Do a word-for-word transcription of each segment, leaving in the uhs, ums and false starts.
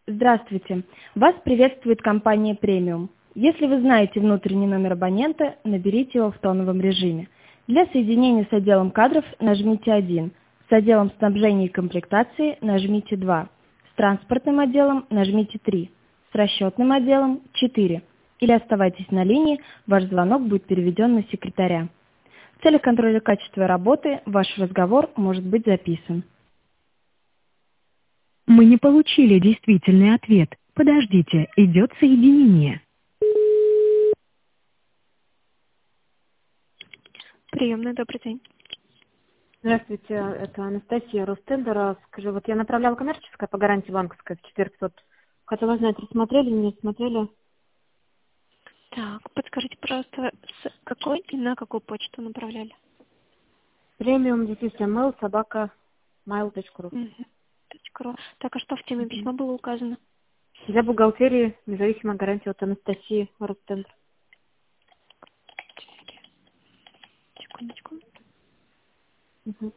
Здравствуйте. Вас приветствует компания «Премиум». Если вы знаете внутренний номер абонента, наберите его в тоновом режиме. Для соединения с отделом кадров нажмите один, с отделом снабжения и комплектации нажмите два, с транспортным отделом нажмите три, с расчетным отделом четыре. Или оставайтесь на линии, ваш звонок будет переведен на секретаря. В целях контроля качества работы ваш разговор может быть записан. Мы не получили действительный ответ. Подождите, идет соединение. Приемный, добрый день. Здравствуйте, это Анастасия Ростендера. Скажи, вот я направляла коммерческое по гарантии банковской в четырехсот. Хотела знать, рассмотрели, не смотрели? Так, подскажите, пожалуйста, с какой и на какую почту направляли? Премиум, действительно, mail, собака, mail.ru. Угу. Так, а что в теме письма было указано? Для бухгалтерии независимая гарантия от Анастасии Ростендер. Секундочку. Угу.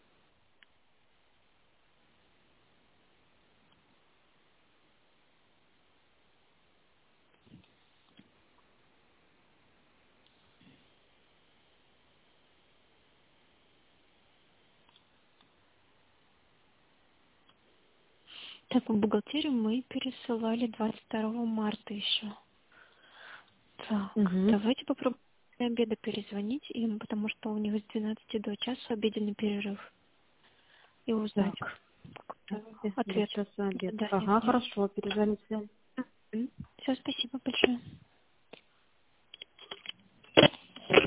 Так, в бухгалтерию мы пересылали двадцать второго марта еще. Так, Угу. давайте попробуем до обеда перезвонить им, потому что у них с двенадцати до часа обеденный перерыв. И узнать какой-то ответ. Сейчас обед. Да, Ага, нет, нет. хорошо, перезвоните. Все, спасибо большое.